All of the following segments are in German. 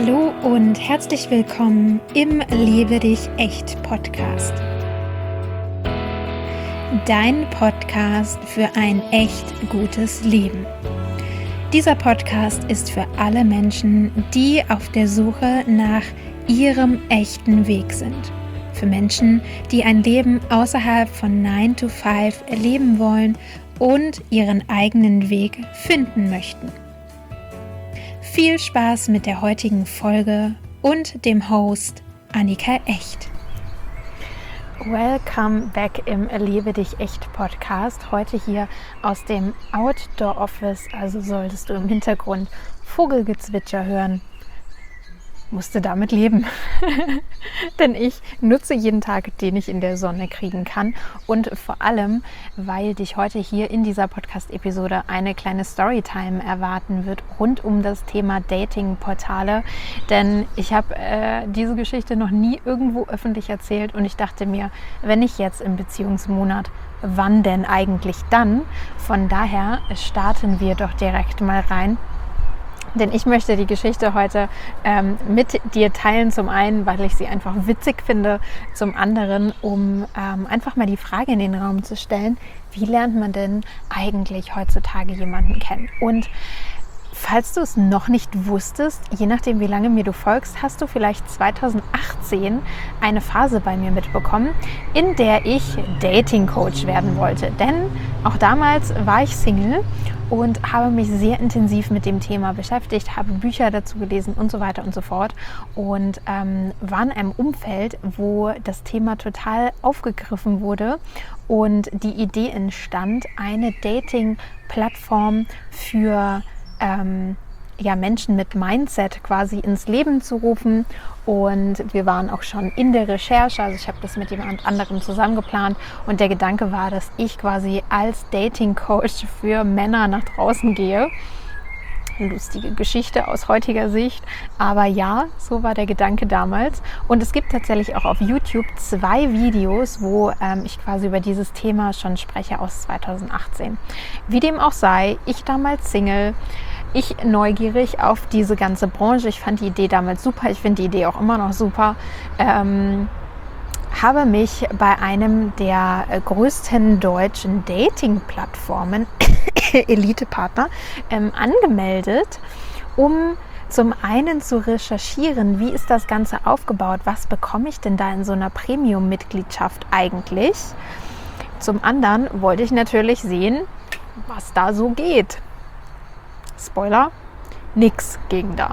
Hallo und herzlich willkommen im Lebe dich echt Podcast. Dein Podcast für ein echt gutes Leben. Dieser Podcast ist für alle Menschen, die auf der Suche nach ihrem echten Weg sind. Für Menschen, die ein Leben außerhalb von 9 to 5 leben wollen und ihren eigenen Weg finden möchten. Viel Spaß mit der heutigen Folge und dem Host Annika Echt. Welcome back im Lebe dich echt Podcast. Heute hier aus dem Outdoor Office, also solltest du im Hintergrund Vogelgezwitscher hören. Musste damit leben, denn ich nutze jeden Tag, den ich in der Sonne kriegen kann, und vor allem, weil dich heute hier in dieser Podcast-Episode eine kleine Storytime erwarten wird rund um das Thema Dating-Portale, denn ich habe diese Geschichte noch nie irgendwo öffentlich erzählt und ich dachte mir, wenn nicht jetzt im Beziehungsmonat, wann denn eigentlich dann? Von daher starten wir doch direkt mal rein. Denn ich möchte die Geschichte heute mit dir teilen, zum einen, weil ich sie einfach witzig finde, zum anderen, um einfach mal die Frage in den Raum zu stellen, wie lernt man denn eigentlich heutzutage jemanden kennen? Und falls du es noch nicht wusstest, je nachdem wie lange mir du folgst, hast du vielleicht 2018 eine Phase bei mir mitbekommen, in der ich Dating-Coach werden wollte. Denn auch damals war ich Single und habe mich sehr intensiv mit dem Thema beschäftigt, habe Bücher dazu gelesen und so weiter und so fort und war in einem Umfeld, wo das Thema total aufgegriffen wurde und die Idee entstand, eine Dating-Plattform für Menschen mit Mindset quasi ins Leben zu rufen. Und wir waren auch schon in der Recherche, also ich habe das mit jemand anderem zusammen geplant und der Gedanke war, dass ich quasi als Dating-Coach für Männer nach draußen gehe. Lustige Geschichte aus heutiger Sicht, aber ja, so war der Gedanke damals. Und es gibt tatsächlich auch auf YouTube 2 Videos, wo ich quasi über dieses Thema schon spreche aus 2018. Wie dem auch sei, ich damals Single, ich neugierig auf diese ganze Branche. Ich fand die Idee damals super, ich finde die Idee auch immer noch super. Habe mich bei einem der größten deutschen Dating-Plattformen, Elite-Partner, angemeldet, um zum einen zu recherchieren, wie ist das Ganze aufgebaut, was bekomme ich denn da in so einer Premium-Mitgliedschaft eigentlich. Zum anderen wollte ich natürlich sehen, was da so geht. Spoiler, nix ging da.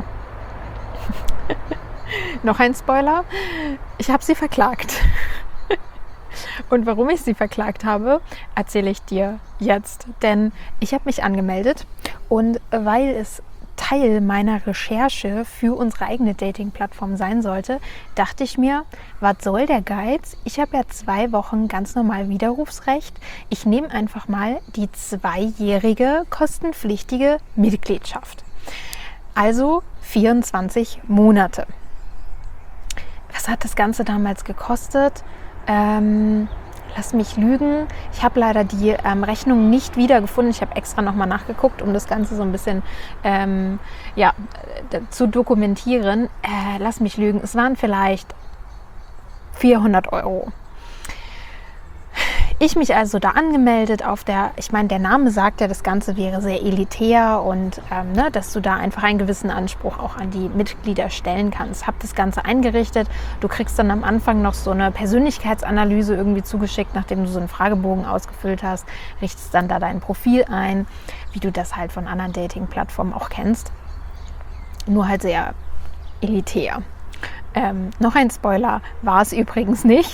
Noch ein Spoiler, ich habe sie verklagt. Und warum ich sie verklagt habe, erzähle ich dir jetzt. Denn ich habe mich angemeldet und weil es Teil meiner Recherche für unsere eigene Dating-Plattform sein sollte, dachte ich mir, was soll der Geiz? Ich habe ja 2 Wochen ganz normal Widerrufsrecht. Ich nehme einfach mal die 2-jährige kostenpflichtige Mitgliedschaft. Also 24 Monate. Was hat das Ganze damals gekostet? Lass mich lügen. Ich habe leider die Rechnung nicht wiedergefunden. Ich habe extra nochmal nachgeguckt, um das Ganze so ein bisschen zu dokumentieren. Lass mich lügen. Es waren vielleicht 400 €. Ich mich also da angemeldet der Name sagt ja, das Ganze wäre sehr elitär und dass du da einfach einen gewissen Anspruch auch an die Mitglieder stellen kannst. Habe das Ganze eingerichtet. Du kriegst dann am Anfang noch so eine Persönlichkeitsanalyse irgendwie zugeschickt, nachdem du so einen Fragebogen ausgefüllt hast, richtest dann da dein Profil ein, wie du das halt von anderen Dating-Plattformen auch kennst. Nur halt sehr elitär. Noch ein Spoiler, war es übrigens nicht.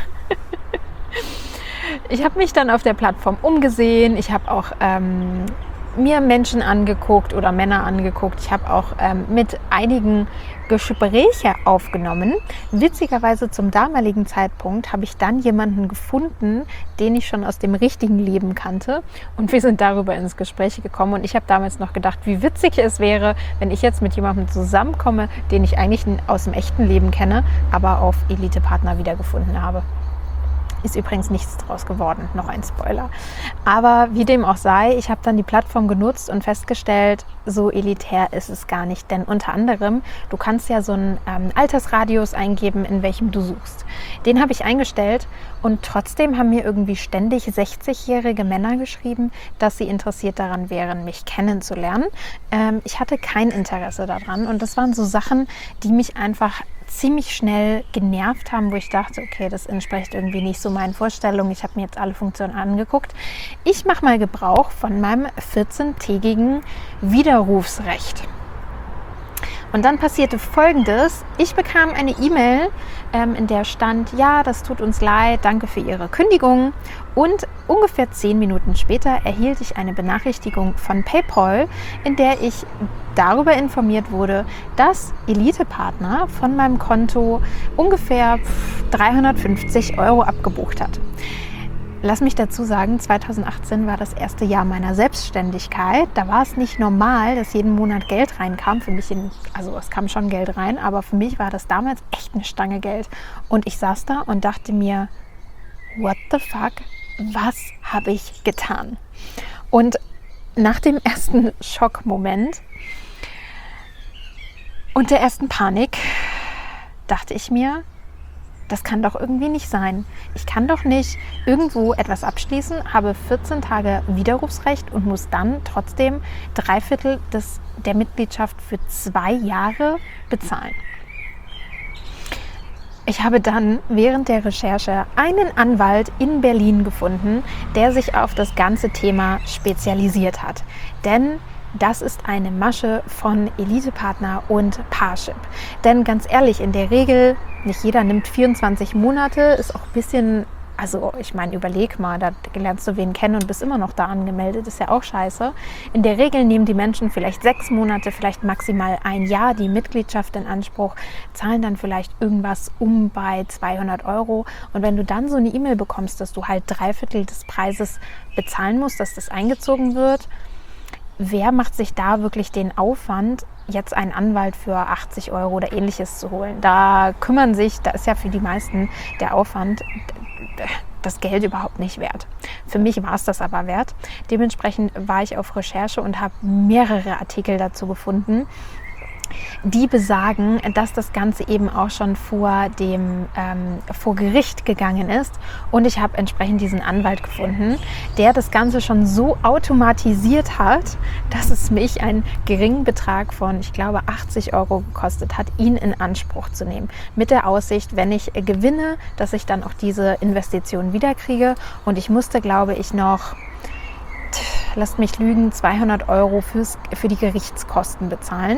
Ich habe mich dann auf der Plattform umgesehen, ich habe auch mir Menschen angeguckt oder Männer angeguckt, ich habe auch mit einigen Gespräche aufgenommen. Witzigerweise zum damaligen Zeitpunkt habe ich dann jemanden gefunden, den ich schon aus dem richtigen Leben kannte und wir sind darüber ins Gespräch gekommen und ich habe damals noch gedacht, wie witzig es wäre, wenn ich jetzt mit jemandem zusammenkomme, den ich eigentlich aus dem echten Leben kenne, aber auf Elite-Partner wiedergefunden habe. Ist übrigens nichts draus geworden, noch ein Spoiler. Aber wie dem auch sei, ich habe dann die Plattform genutzt und festgestellt, so elitär ist es gar nicht. Denn unter anderem, du kannst ja so einen Altersradius eingeben, in welchem du suchst. Den habe ich eingestellt und trotzdem haben mir irgendwie ständig 60-jährige Männer geschrieben, dass sie interessiert daran wären, mich kennenzulernen. Ich hatte kein Interesse daran und das waren so Sachen, die mich einfach ziemlich schnell genervt haben, wo ich dachte, okay, das entspricht irgendwie nicht so meinen Vorstellungen. Ich habe mir jetzt alle Funktionen angeguckt. Ich mache mal Gebrauch von meinem 14-tägigen Widerrufsrecht. Und dann passierte Folgendes. Ich bekam eine E-Mail, in der stand, ja, das tut uns leid, danke für Ihre Kündigung. Und ungefähr 10 Minuten später erhielt ich eine Benachrichtigung von PayPal, in der ich darüber informiert wurde, dass Elite-Partner von meinem Konto ungefähr 350 € abgebucht hat. Lass mich dazu sagen, 2018 war das erste Jahr meiner Selbstständigkeit. Da war es nicht normal, dass jeden Monat Geld reinkam. Für mich, also es kam schon Geld rein, aber für mich war das damals echt eine Stange Geld. Und ich saß da und dachte mir, what the fuck, was habe ich getan? Und nach dem ersten Schockmoment und der ersten Panik dachte ich mir, das kann doch irgendwie nicht sein. Ich kann doch nicht irgendwo etwas abschließen, habe 14 Tage Widerrufsrecht und muss dann trotzdem 3/4 der Mitgliedschaft für 2 Jahre bezahlen. Ich habe dann während der Recherche einen Anwalt in Berlin gefunden, der sich auf das ganze Thema spezialisiert hat. Denn das ist eine Masche von Elite-Partner und Parship. Denn ganz ehrlich, in der Regel, nicht jeder nimmt 24 Monate, ist auch ein bisschen, also ich meine, überleg mal, da lernst du wen kennen und bist immer noch da angemeldet, ist ja auch scheiße. In der Regel nehmen die Menschen vielleicht 6 Monate, vielleicht maximal 1 Jahr die Mitgliedschaft in Anspruch, zahlen dann vielleicht irgendwas bei 200 €. Und wenn du dann so eine E-Mail bekommst, dass du halt 3/4 des Preises bezahlen musst, dass das eingezogen wird, wer macht sich da wirklich den Aufwand, jetzt einen Anwalt für 80 € oder ähnliches zu holen? Da ist ja für die meisten der Aufwand das Geld überhaupt nicht wert. Für mich war es das aber wert. Dementsprechend war ich auf Recherche und habe mehrere Artikel dazu gefunden, die besagen, dass das Ganze eben auch schon vor Gericht gegangen ist. Und ich habe entsprechend diesen Anwalt gefunden, der das Ganze schon so automatisiert hat, dass es mich einen geringen Betrag von, ich glaube, 80 € gekostet hat, ihn in Anspruch zu nehmen. Mit der Aussicht, wenn ich gewinne, dass ich dann auch diese Investition wiederkriege. Und ich musste, glaube ich, noch, lasst mich lügen, 200 € für die Gerichtskosten bezahlen.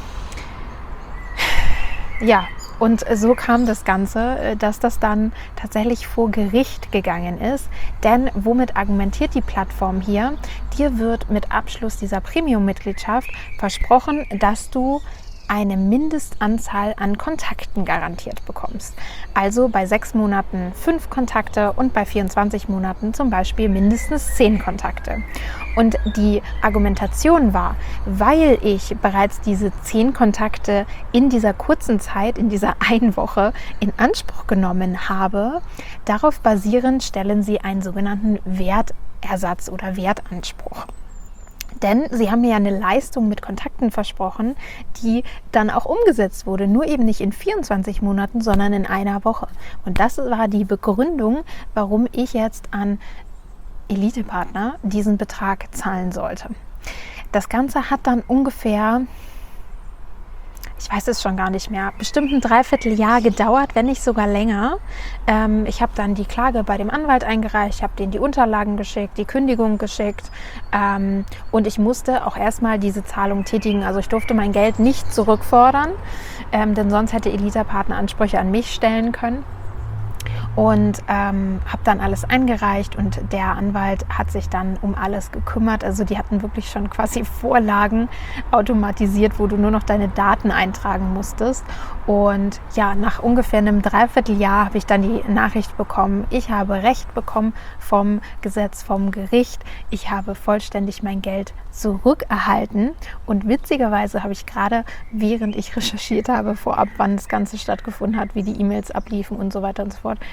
Ja, und so kam das Ganze, dass das dann tatsächlich vor Gericht gegangen ist. Denn womit argumentiert die Plattform hier? Dir wird mit Abschluss dieser Premium-Mitgliedschaft versprochen, dass du eine Mindestanzahl an Kontakten garantiert bekommst. Also bei 6 Monaten 5 Kontakte und bei 24 Monaten zum Beispiel mindestens 10 Kontakte. Und die Argumentation war, weil ich bereits diese 10 Kontakte in dieser kurzen Zeit, in dieser 1 Woche in Anspruch genommen habe, darauf basierend stellen sie einen sogenannten Wertersatz oder Wertanspruch. Denn sie haben mir ja eine Leistung mit Kontakten versprochen, die dann auch umgesetzt wurde. Nur eben nicht in 24 Monaten, sondern in 1 Woche. Und das war die Begründung, warum ich jetzt an Elite-Partner diesen Betrag zahlen sollte. Das Ganze hat dann ungefähr, ich weiß es schon gar nicht mehr, bestimmt ein Dreivierteljahr gedauert, wenn nicht sogar länger. Ich habe dann die Klage bei dem Anwalt eingereicht, ich habe denen die Unterlagen geschickt, die Kündigung geschickt und ich musste auch erstmal diese Zahlung tätigen. Also ich durfte mein Geld nicht zurückfordern, denn sonst hätte Elite-Partner Ansprüche an mich stellen können. Und habe dann alles eingereicht und der Anwalt hat sich dann um alles gekümmert. Also die hatten wirklich schon quasi Vorlagen automatisiert, wo du nur noch deine Daten eintragen musstest. Und ja, nach ungefähr einem Dreivierteljahr habe ich dann die Nachricht bekommen, ich habe Recht bekommen vom Gesetz, vom Gericht. Ich habe vollständig mein Geld zurückerhalten. Und witzigerweise habe ich gerade, während ich recherchiert habe, vorab, wann das Ganze stattgefunden hat, wie die E-Mails abliefen und so weiter und so fort,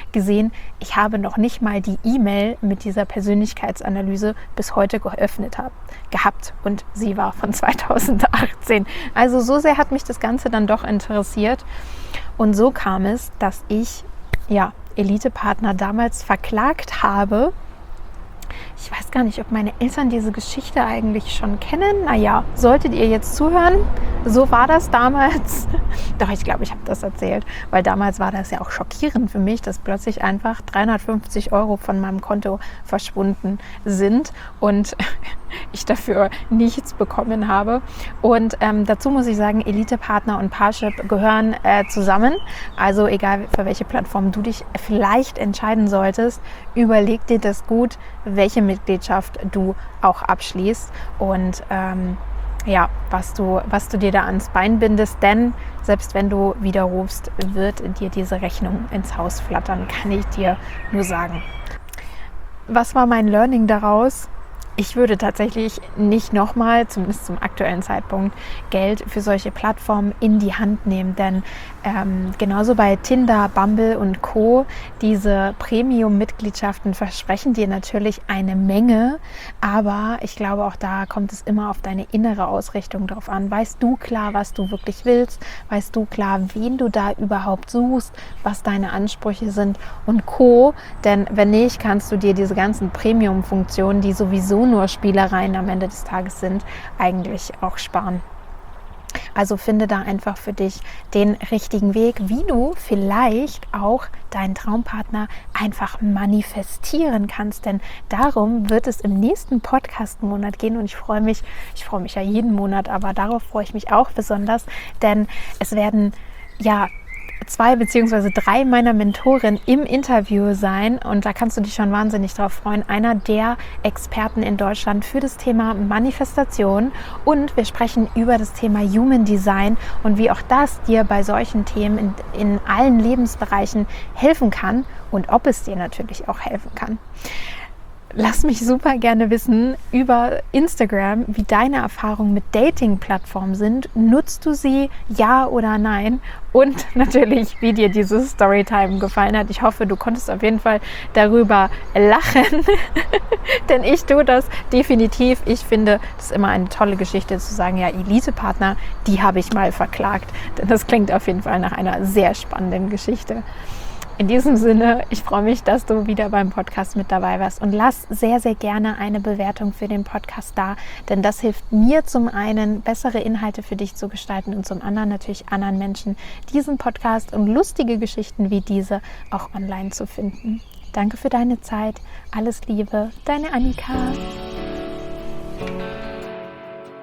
gesehen, ich habe noch nicht mal die E-Mail mit dieser Persönlichkeitsanalyse bis heute gehabt und sie war von 2018. Also so sehr hat mich das Ganze dann doch interessiert und so kam es, dass ich Elite-Partner damals verklagt habe. Ich weiß gar nicht, ob meine Eltern diese Geschichte eigentlich schon kennen. Naja, solltet ihr jetzt zuhören, so war das damals. Doch, ich glaube, ich habe das erzählt, weil damals war das ja auch schockierend für mich, dass plötzlich einfach 350 € von meinem Konto verschwunden sind und ich dafür nichts bekommen habe. Und dazu muss ich sagen, Elite-Partner und Parship gehören zusammen. Also egal, für welche Plattform du dich vielleicht entscheiden solltest, überleg dir das gut, welche Mitgliedschaft du auch abschließt und was du dir da ans Bein bindest, denn selbst wenn du widerrufst, wird dir diese Rechnung ins Haus flattern, kann ich dir nur sagen. Was war mein Learning daraus? Ich würde tatsächlich nicht nochmal, zumindest zum aktuellen Zeitpunkt, Geld für solche Plattformen in die Hand nehmen, denn genauso bei Tinder, Bumble und Co., diese Premium-Mitgliedschaften versprechen dir natürlich eine Menge, aber ich glaube, auch da kommt es immer auf deine innere Ausrichtung drauf an. Weißt du klar, was du wirklich willst? Weißt du klar, wen du da überhaupt suchst, was deine Ansprüche sind und Co.? Denn wenn nicht, kannst du dir diese ganzen Premium-Funktionen, die sowieso nur Spielereien am Ende des Tages sind, eigentlich auch sparen. Also finde da einfach für dich den richtigen Weg, wie du vielleicht auch deinen Traumpartner einfach manifestieren kannst. Denn darum wird es im nächsten Podcast-Monat gehen und ich freue mich ja jeden Monat, aber darauf freue ich mich auch besonders, denn es werden 2 bzw. 3 meiner Mentoren im Interview sein und da kannst du dich schon wahnsinnig drauf freuen. Einer der Experten in Deutschland für das Thema Manifestation und wir sprechen über das Thema Human Design und wie auch das dir bei solchen Themen in allen Lebensbereichen helfen kann und ob es dir natürlich auch helfen kann. Lass mich super gerne wissen über Instagram, wie deine Erfahrungen mit Dating-Plattformen sind. Nutzt du sie, ja oder nein? Und natürlich, wie dir diese Storytime gefallen hat. Ich hoffe, du konntest auf jeden Fall darüber lachen, denn ich tue das definitiv. Ich finde, das ist immer eine tolle Geschichte zu sagen, ja, Elite-Partner, die habe ich mal verklagt. Denn das klingt auf jeden Fall nach einer sehr spannenden Geschichte. In diesem Sinne, ich freue mich, dass du wieder beim Podcast mit dabei warst und lass sehr, sehr gerne eine Bewertung für den Podcast da, denn das hilft mir zum einen, bessere Inhalte für dich zu gestalten und zum anderen natürlich anderen Menschen diesen Podcast und lustige Geschichten wie diese auch online zu finden. Danke für deine Zeit. Alles Liebe, deine Annika.